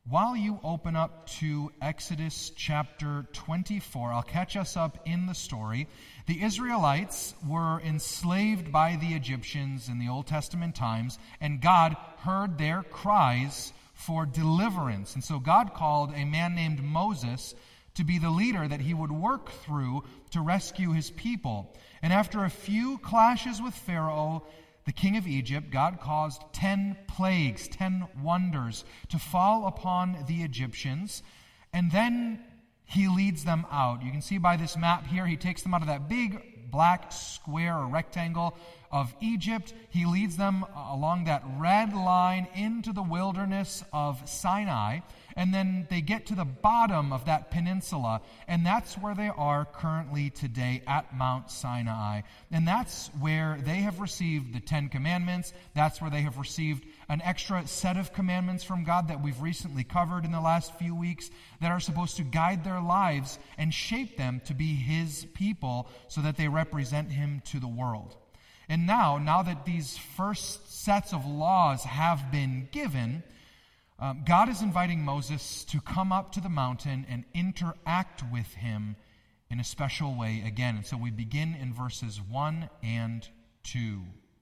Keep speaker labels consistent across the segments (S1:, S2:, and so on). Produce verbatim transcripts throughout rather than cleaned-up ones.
S1: while you open up to Exodus chapter twenty-four, I'll catch us up in the story. The Israelites were enslaved by the Egyptians in the Old Testament times, and God heard their cries for deliverance. And so God called a man named Moses to be the leader that he would work through to rescue his people. And after a few clashes with Pharaoh, the king of Egypt, God caused ten plagues, ten wonders to fall upon the Egyptians, and then he leads them out. You can see by this map here, he takes them out of that big black square or rectangle of Egypt. He leads them along that red line into the wilderness of Sinai, and then they get to the bottom of that peninsula, and that's where they are currently today at Mount Sinai. And that's where they have received the Ten Commandments. That's where they have received an extra set of commandments from God that we've recently covered in the last few weeks that are supposed to guide their lives and shape them to be His people so that they represent Him to the world. And now, now that these first sets of laws have been given, Um, God is inviting Moses to come up to the mountain and interact with him in a special way again. And so we begin in verses one and two.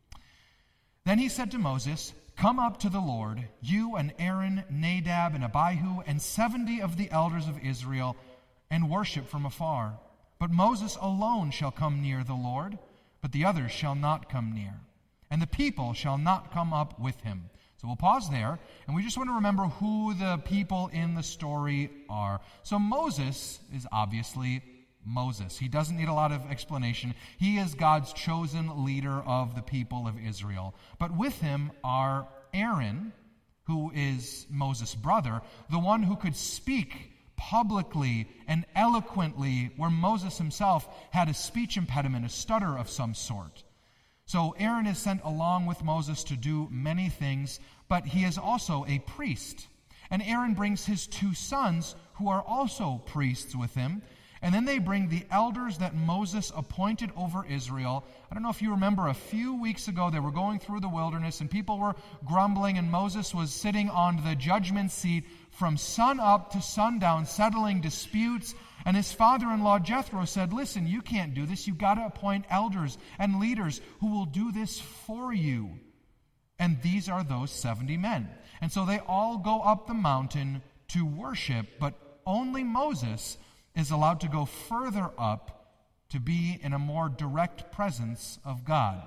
S1: Then he said to Moses, "Come up to the Lord, you and Aaron, Nadab and Abihu, and seventy of the elders of Israel, and worship from afar. But Moses alone shall come near the Lord, but the others shall not come near. And the people shall not come up with him." So we'll pause there, and we just want to remember who the people in the story are. So Moses is obviously Moses. He doesn't need a lot of explanation. He is God's chosen leader of the people of Israel. But with him are Aaron, who is Moses' brother, the one who could speak publicly and eloquently, where Moses himself had a speech impediment, a stutter of some sort. So Aaron is sent along with Moses to do many things, but he is also a priest. And Aaron brings his two sons, who are also priests, with him. And then they bring the elders that Moses appointed over Israel. I don't know if you remember, a few weeks ago they were going through the wilderness and people were grumbling, and Moses was sitting on the judgment seat from sun up to sundown, settling disputes. And his father-in-law Jethro said, "Listen, you can't do this. You've got to appoint elders and leaders who will do this for you." And these are those seventy men. And so they all go up the mountain to worship, but only Moses is allowed to go further up to be in a more direct presence of God.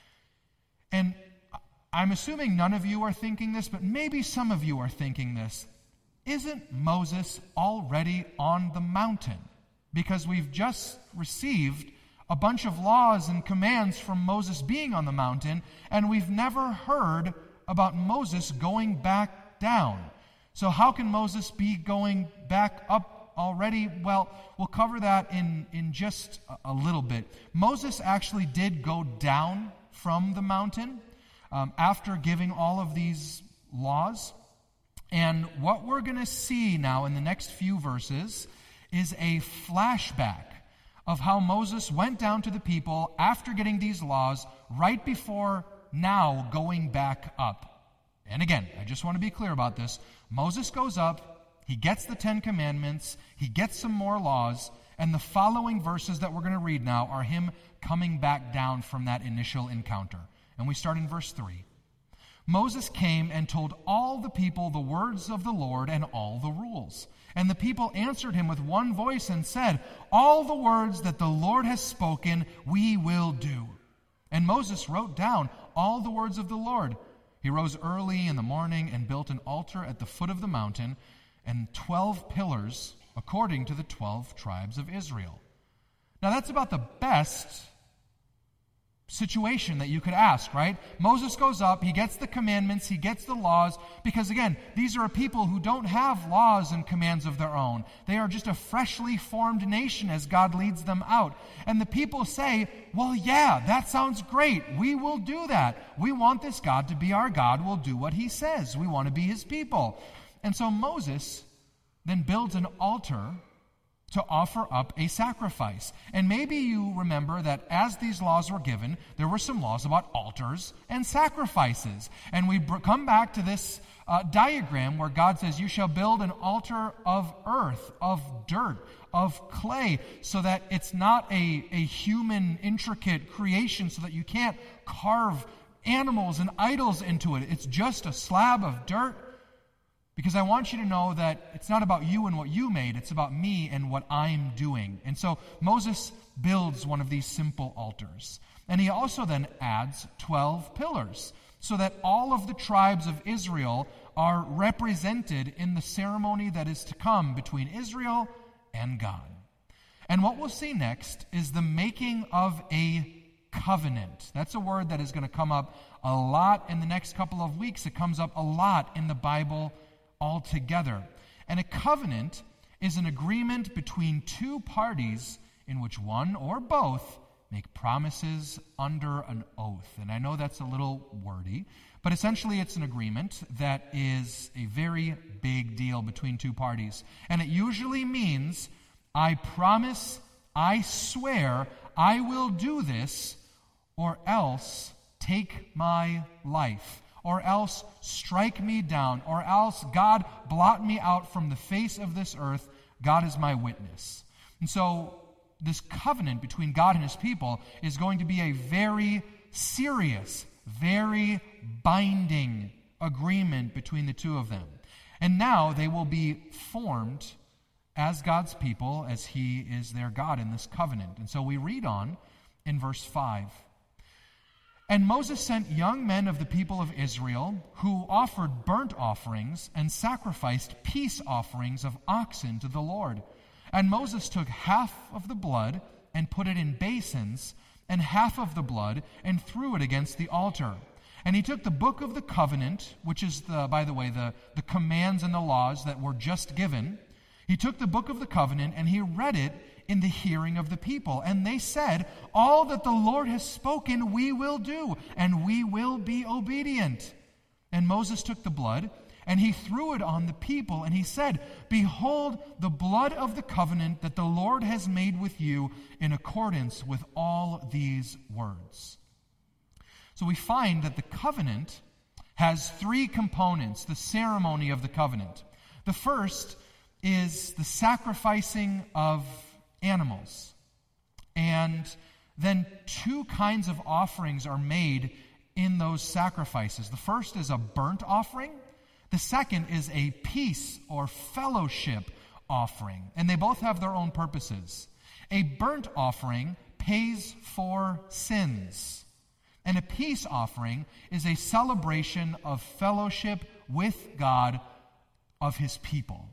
S1: And I'm assuming none of you are thinking this, but maybe some of you are thinking this. Isn't Moses already on the mountain? Because we've just received a bunch of laws and commands from Moses being on the mountain, and we've never heard about Moses going back down. So how can Moses be going back up already? Well, we'll cover that in, in just a, a little bit. Moses actually did go down from the mountain um, after giving all of these laws. And what we're going to see now in the next few verses is a flashback of how Moses went down to the people after getting these laws right before now going back up. And again, I just want to be clear about this. Moses goes up, he gets the Ten Commandments, he gets some more laws, and the following verses that we're going to read now are him coming back down from that initial encounter. And we start in verse three. Moses came and told all the people the words of the Lord and all the rules. And the people answered him with one voice and said, "All the words that the Lord has spoken, we will do." And Moses wrote down all the words of the Lord. He rose early in the morning and built an altar at the foot of the mountain and twelve pillars according to the twelve tribes of Israel. Now that's about the best situation that you could ask, right? Moses goes up, he gets the commandments, he gets the laws, because again, these are a people who don't have laws and commands of their own. They are just a freshly formed nation as God leads them out. And the people say, "Well, yeah, that sounds great. We will do that. We want this God to be our God. We'll do what he says. We want to be his people." And so Moses then builds an altar to offer up a sacrifice. And maybe you remember that as these laws were given, there were some laws about altars and sacrifices. And we br- come back to this uh, diagram where God says, you shall build an altar of earth, of dirt, of clay, so that it's not a, a human intricate creation, so that you can't carve animals and idols into it. It's just a slab of dirt. Because I want you to know that it's not about you and what you made, it's about me and what I'm doing. And so Moses builds one of these simple altars. And he also then adds twelve pillars, so that all of the tribes of Israel are represented in the ceremony that is to come between Israel and God. And what we'll see next is the making of a covenant. That's a word that is going to come up a lot in the next couple of weeks. It comes up a lot in the Bible altogether. And a covenant is an agreement between two parties in which one or both make promises under an oath. And I know that's a little wordy, but essentially it's an agreement that is a very big deal between two parties. And it usually means, I promise, I swear, I will do this, or else take my life. Or else strike me down, or else God blot me out from the face of this earth. God is my witness. And so this covenant between God and his people is going to be a very serious, very binding agreement between the two of them. And now they will be formed as God's people, as he is their God in this covenant. And so we read on in verse five. And Moses sent young men of the people of Israel who offered burnt offerings and sacrificed peace offerings of oxen to the Lord. And Moses took half of the blood and put it in basins, and half of the blood and threw it against the altar. And he took the book of the covenant, which is, the, by the way, the, the commands and the laws that were just given. He took the book of the covenant and he read it in the hearing of the people. And they said, all that the Lord has spoken we will do, and we will be obedient. And Moses took the blood, and he threw it on the people, and he said, behold, the blood of the covenant that the Lord has made with you in accordance with all these words. So we find that the covenant has three components, the ceremony of the covenant. The first is the sacrificing of animals. And then two kinds of offerings are made in those sacrifices. The first is a burnt offering. The second is a peace or fellowship offering. And they both have their own purposes. A burnt offering pays for sins. And a peace offering is a celebration of fellowship with God of his people.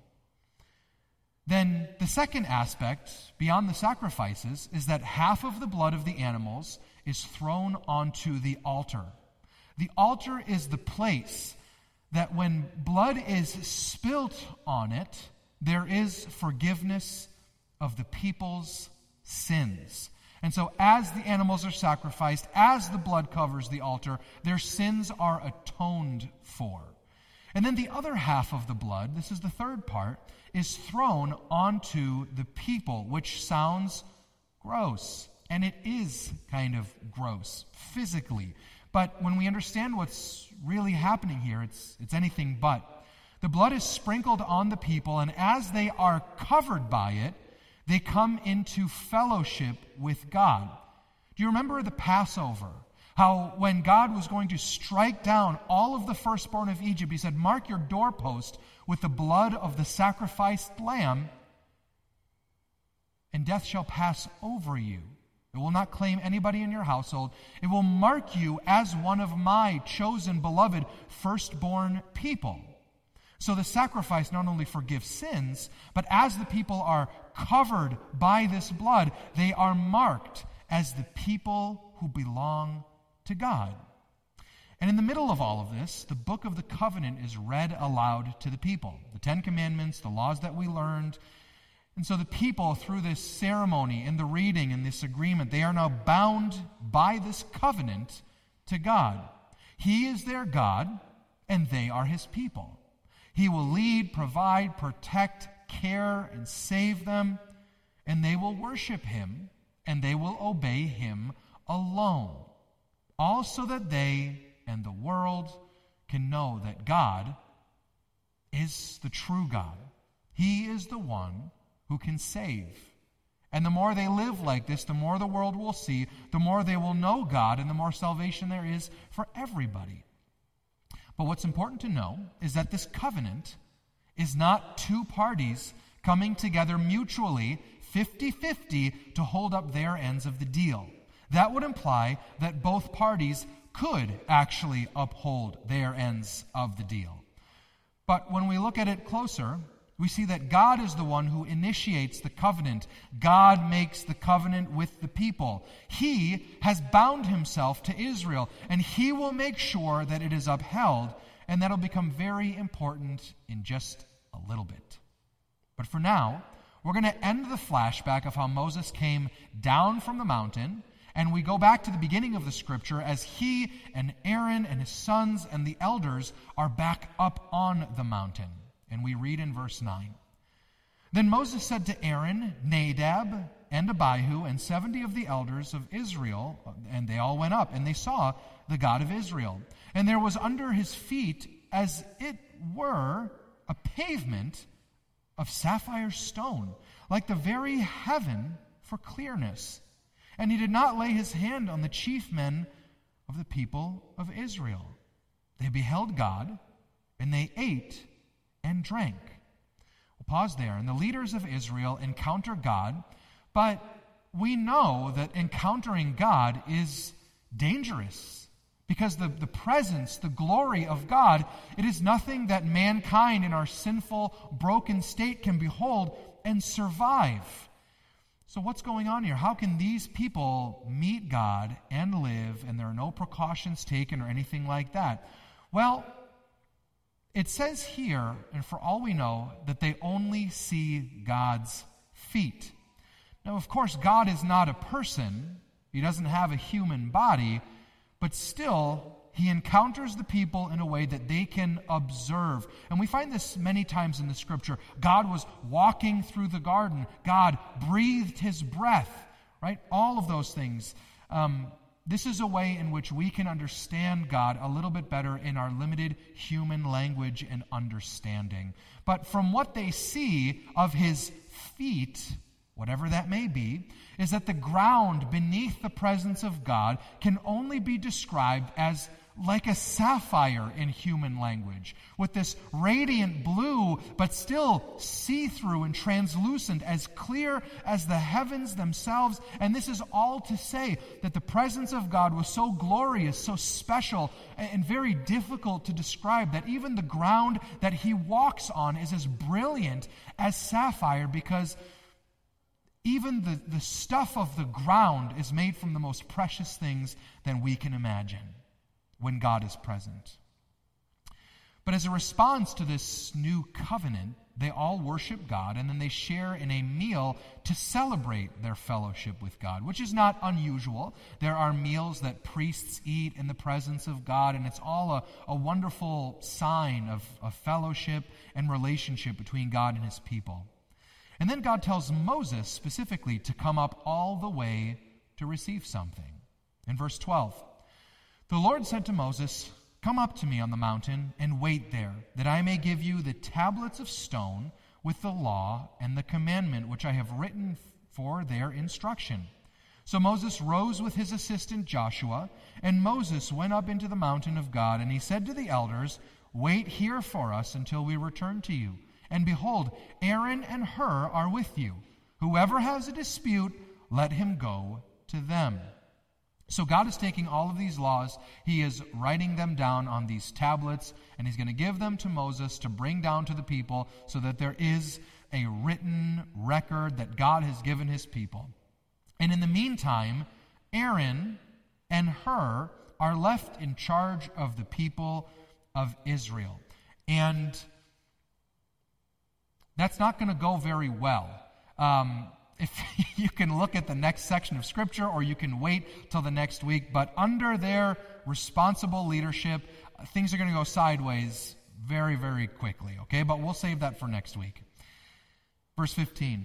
S1: Then the second aspect, beyond the sacrifices, is that half of the blood of the animals is thrown onto the altar. The altar is the place that when blood is spilt on it, there is forgiveness of the people's sins. And so as the animals are sacrificed, as the blood covers the altar, their sins are atoned for. And then the other half of the blood, this is the third part, is thrown onto the people, which sounds gross. And it is kind of gross, physically. But when we understand what's really happening here, it's, it's anything but. The blood is sprinkled on the people, and as they are covered by it, they come into fellowship with God. Do you remember the Passover? How when God was going to strike down all of the firstborn of Egypt, he said, mark your doorpost with the blood of the sacrificed lamb, and death shall pass over you. It will not claim anybody in your household. It will mark you as one of my chosen, beloved, firstborn people. So the sacrifice not only forgives sins, but as the people are covered by this blood, they are marked as the people who belong to God. And in the middle of all of this, the book of the covenant is read aloud to the people. The Ten Commandments, the laws that we learned. And so the people, through this ceremony and the reading and this agreement, they are now bound by this covenant to God. He is their God, and they are his people. He will lead, provide, protect, care, and save them. and they will worship him, and they will obey him alone, all so that they and the world can know that God is the true God. He is the one who can save. And the more they live like this, the more the world will see, the more they will know God, and the more salvation there is for everybody. But what's important to know is that this covenant is not two parties coming together mutually fifty-fifty to hold up their ends of the deal. That would imply that both parties could actually uphold their ends of the deal. But when we look at it closer, we see that God is the one who initiates the covenant. God makes the covenant with the people. He has bound himself to Israel, and he will make sure that it is upheld, and that'll become very important in just a little bit. But for now, we're going to end the flashback of how Moses came down from the mountain, and we go back to the beginning of the scripture as he and Aaron and his sons and the elders are back up on the mountain. And we read in verse nine. Then Moses said to Aaron, Nadab, and Abihu, and seventy of the elders of Israel, and they all went up, and they saw the God of Israel. And there was under his feet, as it were, a pavement of sapphire stone, like the very heaven for clearness. And he did not lay his hand on the chief men of the people of Israel. They beheld God, and they ate and drank. We'll pause there. And the leaders of Israel encounter God, but we know that encountering God is dangerous because the, the presence, the glory of God, it is nothing that mankind in our sinful, broken state can behold and survive. So what's going on here? How can these people meet God and live, and there are no precautions taken or anything like that? Well, it says here, and for all we know, that they only see God's feet. Now, of course, God is not a person. He doesn't have a human body, but still, he encounters the people in a way that they can observe. And we find this many times in the scripture. God was walking through the garden. God breathed his breath, right? All of those things. Um, This is a way in which we can understand God a little bit better in our limited human language and understanding. But from what they see of his feet, whatever that may be, is that the ground beneath the presence of God can only be described as like a sapphire in human language, with this radiant blue, but still see-through and translucent, as clear as the heavens themselves. And this is all to say that the presence of God was so glorious, so special, and very difficult to describe, that even the ground that he walks on is as brilliant as sapphire, because even the, the stuff of the ground is made from the most precious things that we can imagine when God is present. But as a response to this new covenant, they all worship God, and then they share in a meal to celebrate their fellowship with God, which is not unusual. There are meals that priests eat in the presence of God, and it's all a, a wonderful sign of, of fellowship and relationship between God and his people. And then God tells Moses specifically to come up all the way to receive something. In verse twelve, the Lord said to Moses, "Come up to me on the mountain and wait there, that I may give you the tablets of stone with the law and the commandment which I have written for their instruction." So Moses rose with his assistant Joshua, and Moses went up into the mountain of God, and he said to the elders, "Wait here for us until we return to you. And behold, Aaron and Hur are with you. Whoever has a dispute, let him go to them." So God is taking all of these laws, he is writing them down on these tablets, and he's going to give them to Moses to bring down to the people so that there is a written record that God has given his people. And in the meantime, Aaron and Hur are left in charge of the people of Israel. And that's not going to go very well. Um, if you can look at the next section of Scripture, or you can wait till the next week, but under their responsible leadership, things are going to go sideways very, very quickly, okay? But we'll save that for next week. Verse fifteen,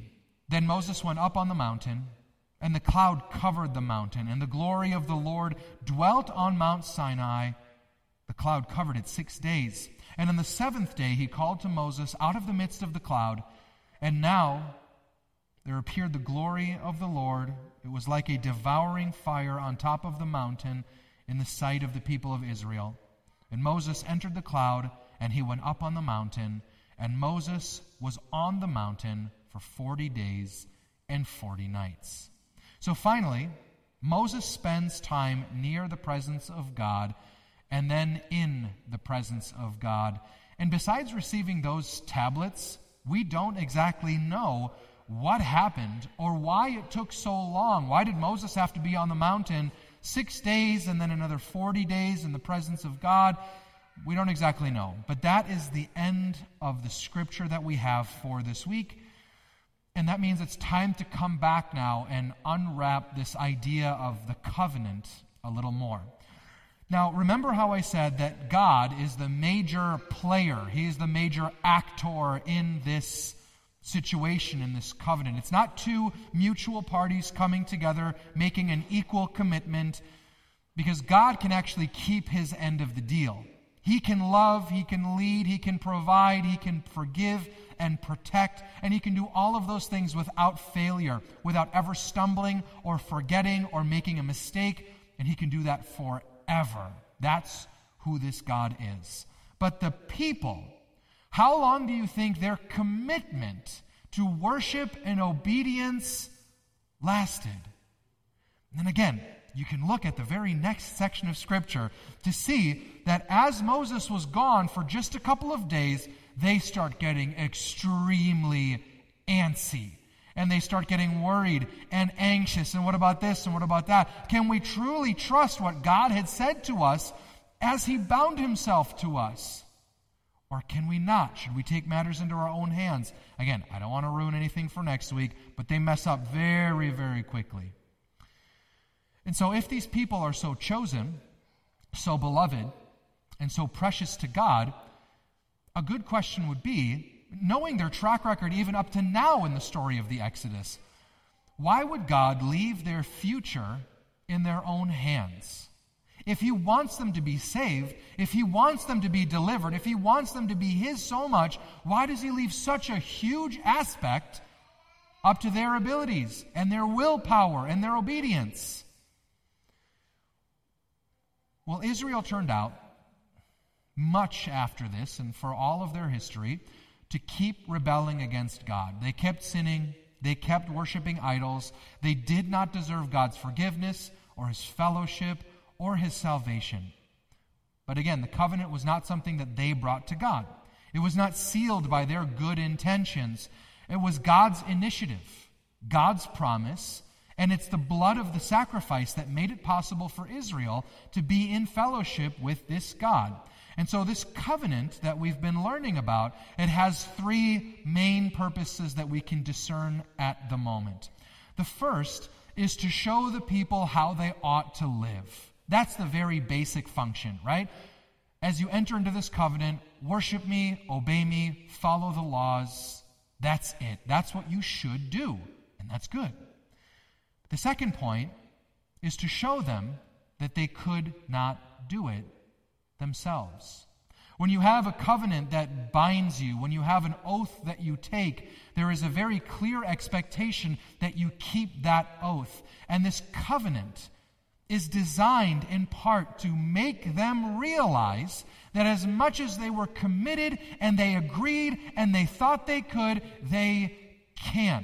S1: Then Moses went up on the mountain, and the cloud covered the mountain, and the glory of the Lord dwelt on Mount Sinai. The cloud covered it six days. And on the seventh day he called to Moses out of the midst of the cloud. And now there appeared the glory of the Lord. It was like a devouring fire on top of the mountain in the sight of the people of Israel. And Moses entered the cloud, and he went up on the mountain. And Moses was on the mountain for forty days and forty nights. So finally, Moses spends time near the presence of God and then in the presence of God. And besides receiving those tablets, we don't exactly know what happened or why it took so long. Why did Moses have to be on the mountain six days and then another forty days in the presence of God? We don't exactly know. But that is the end of the scripture that we have for this week. And that means it's time to come back now and unwrap this idea of the covenant a little more. Now, remember how I said that God is the major player. He is the major actor in this situation, in this covenant. It's not two mutual parties coming together, making an equal commitment, because God can actually keep his end of the deal. He can love, he can lead, he can provide, he can forgive and protect, and he can do all of those things without failure, without ever stumbling or forgetting or making a mistake, and he can do that forever. That's who this God is. But the people, how long do you think their commitment to worship and obedience lasted? And again, you can look at the very next section of Scripture to see that as Moses was gone for just a couple of days, they start getting extremely antsy. And they start getting worried and anxious. And what about this? And what about that? Can we truly trust what God had said to us as he bound himself to us? Or can we not? Should we take matters into our own hands? Again, I don't want to ruin anything for next week, but they mess up very, very quickly. And so if these people are so chosen, so beloved, and so precious to God, a good question would be, knowing their track record even up to now in the story of the Exodus, why would God leave their future in their own hands? If he wants them to be saved, if he wants them to be delivered, if he wants them to be his so much, why does he leave such a huge aspect up to their abilities and their willpower and their obedience? Well, Israel turned out, much after this and for all of their history, to keep rebelling against God. They kept sinning. They kept worshiping idols. They did not deserve God's forgiveness or his fellowship or his salvation. But again, the covenant was not something that they brought to God. It was not sealed by their good intentions. It was God's initiative, God's promise, and it's the blood of the sacrifice that made it possible for Israel to be in fellowship with this God. And so this covenant that we've been learning about, it has three main purposes that we can discern at the moment. The first is to show the people how they ought to live. That's the very basic function, right? As you enter into this covenant, worship me, obey me, follow the laws. That's it. That's what you should do, and that's good. The second point is to show them that they could not do it themselves. When you have a covenant that binds you, when you have an oath that you take, there is a very clear expectation that you keep that oath. And this covenant is designed in part to make them realize that as much as they were committed and they agreed and they thought they could, they can't.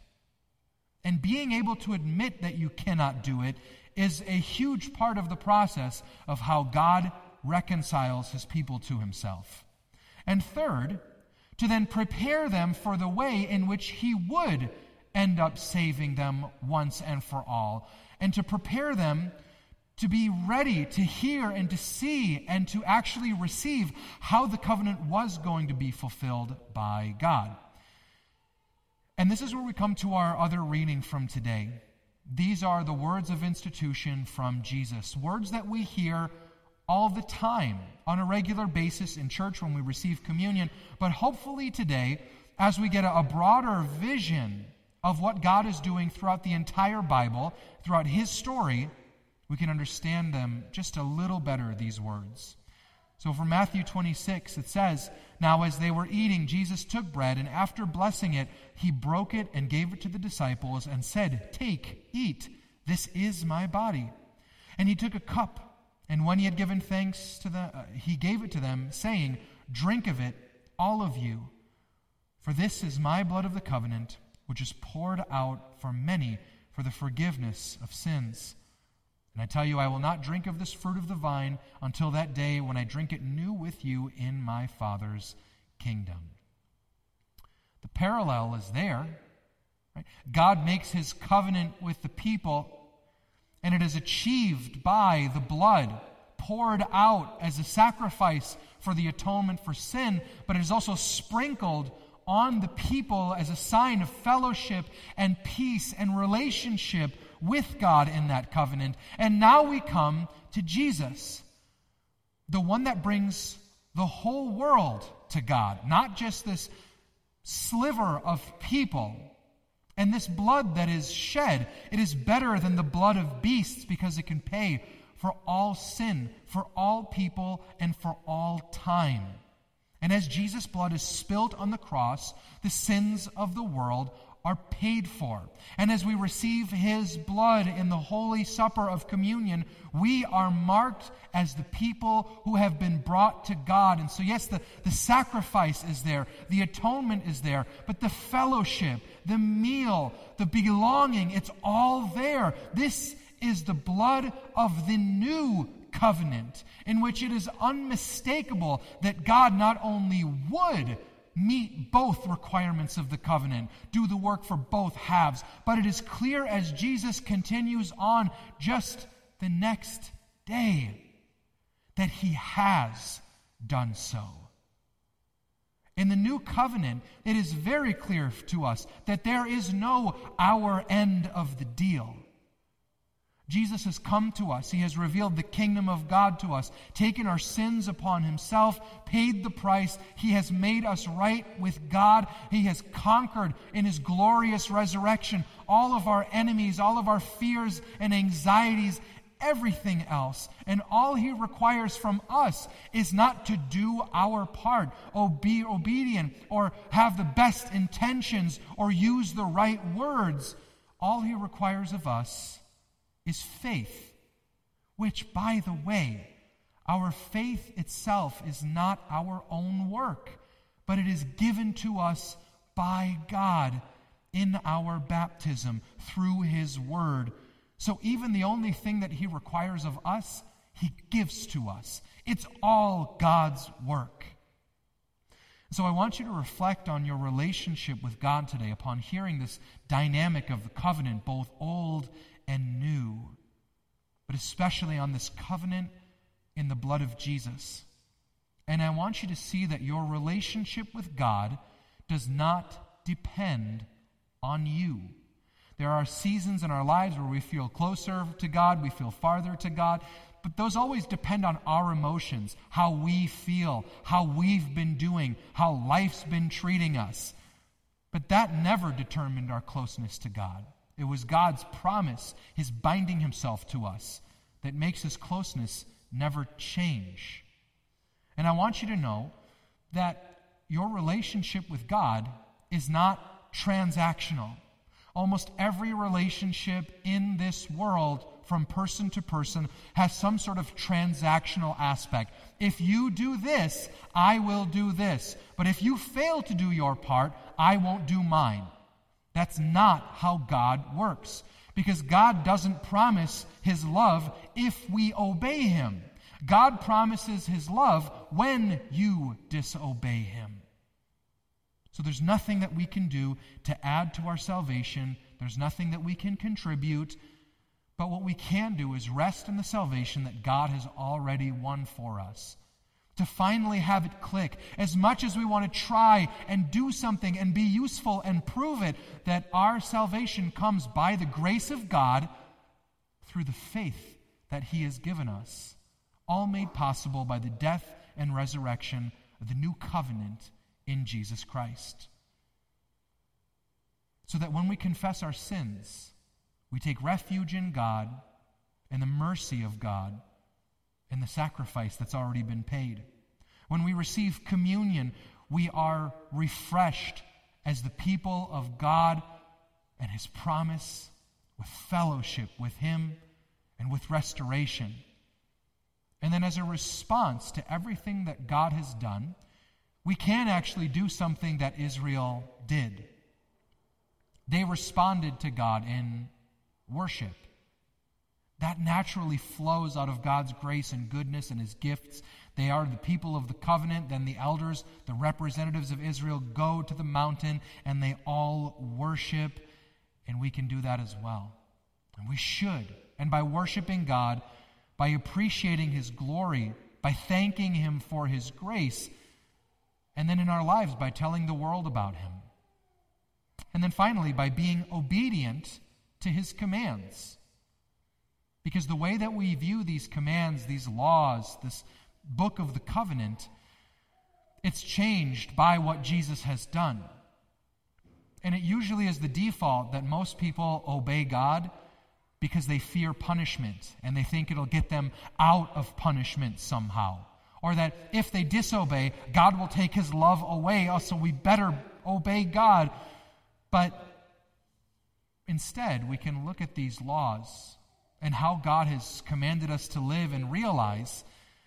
S1: And being able to admit that you cannot do it is a huge part of the process of how God reconciles his people to himself. And third, to then prepare them for the way in which he would end up saving them once and for all, and to prepare them to be ready to hear and to see and to actually receive how the covenant was going to be fulfilled by God. And this is where we come to our other reading from today. These are the words of institution from Jesus, words that we hear all the time on a regular basis in church when we receive communion, but hopefully today, as we get a broader vision of what God is doing throughout the entire Bible, throughout his story, we can understand them just a little better, these words. So from Matthew twenty-six, it says, "Now as they were eating, Jesus took bread, and after blessing it, he broke it and gave it to the disciples and said, 'Take, eat, this is my body.' And he took a cup, and when he had given thanks to them, uh, he gave it to them, saying, 'Drink of it, all of you, for this is my blood of the covenant, which is poured out for many for the forgiveness of sins. And I tell you, I will not drink of this fruit of the vine until that day when I drink it new with you in my Father's kingdom.'" The parallel is there. Right? God makes his covenant with the people, and it is achieved by the blood poured out as a sacrifice for the atonement for sin, but it is also sprinkled on the people as a sign of fellowship and peace and relationship with God in that covenant. And now we come to Jesus, the one that brings the whole world to God, not just this sliver of people. And this blood that is shed, it is better than the blood of beasts because it can pay for all sin, for all people, and for all time. And as Jesus' blood is spilt on the cross, the sins of the world are paid for. And as we receive his blood in the Holy Supper of Communion, we are marked as the people who have been brought to God. And so yes, the, the sacrifice is there, the atonement is there, but the fellowship, the meal, the belonging, it's all there. This is the blood of the new covenant, in which it is unmistakable that God not only would meet both requirements of the covenant, do the work for both halves, but it is clear as Jesus continues on just the next day that he has done so. In the new covenant, it is very clear to us that there is no our end of the deal. Jesus has come to us. He has revealed the kingdom of God to us, taken our sins upon himself, paid the price. He has made us right with God. He has conquered in his glorious resurrection all of our enemies, all of our fears and anxieties, everything else. And all he requires from us is not to do our part, or be obedient, or have the best intentions, or use the right words. All he requires of us is faith, which, by the way, our faith itself is not our own work, but it is given to us by God in our baptism through his word. So even the only thing that he requires of us, he gives to us. It's all God's work. So I want you to reflect on your relationship with God today upon hearing this dynamic of the covenant, both old and new, but especially on this covenant in the blood of Jesus. And I want you to see that your relationship with God does not depend on you. There are seasons in our lives where we feel closer to God, we feel farther to God, but those always depend on our emotions, how we feel, how we've been doing, how life's been treating us. But that never determined our closeness to God. It was God's promise, his binding himself to us, that makes his closeness never change. And I want you to know that your relationship with God is not transactional. Almost every relationship in this world, from person to person, has some sort of transactional aspect. If you do this, I will do this. But if you fail to do your part, I won't do mine. That's not how God works, because God doesn't promise his love if we obey him. God promises his love when you disobey him. So there's nothing that we can do to add to our salvation. There's nothing that we can contribute. But what we can do is rest in the salvation that God has already won for us. To finally have it click, as much as we want to try and do something and be useful and prove it, that our salvation comes by the grace of God through the faith that he has given us, all made possible by the death and resurrection of the new covenant in Jesus Christ. So so that when we confess our sins, we take refuge in God and the mercy of God and the sacrifice that's already been paid. When we receive communion, we are refreshed as the people of God and His promise, with fellowship with Him and with restoration. And then as a response to everything that God has done, we can actually do something that Israel did. They responded to God in worship. That naturally flows out of God's grace and goodness and His gifts. They are the people of the covenant. Then the elders, the representatives of Israel, go to the mountain and they all worship. And we can do that as well. And we should. And by worshiping God, by appreciating His glory, by thanking Him for His grace, and then in our lives by telling the world about Him. And then finally, by being obedient to His commands. Because the way that we view these commands, these laws, this book of the covenant, it's changed by what Jesus has done. And it usually is the default that most people obey God because they fear punishment and they think it'll get them out of punishment somehow. Or that if they disobey, God will take His love away, so we better obey God. But instead, we can look at these laws and how God has commanded us to live and realize,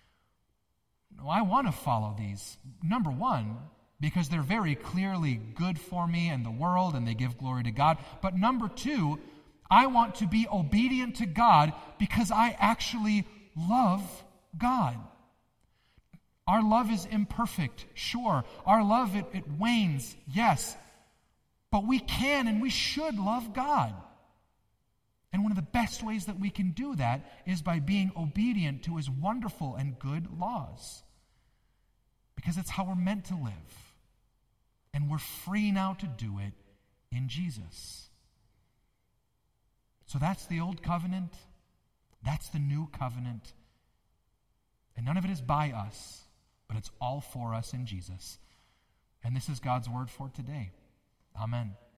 S1: no, I want to follow these. Number one, because they're very clearly good for me and the world, and they give glory to God. But number two, I want to be obedient to God because I actually love God. Our love is imperfect, sure. Our love, it, it wanes, yes. But we can and we should love God. And one of the best ways that we can do that is by being obedient to His wonderful and good laws. Because it's how we're meant to live. And we're free now to do it in Jesus. So that's the old covenant. That's the new covenant. And none of it is by us, but it's all for us in Jesus. And this is God's word for today. Amen.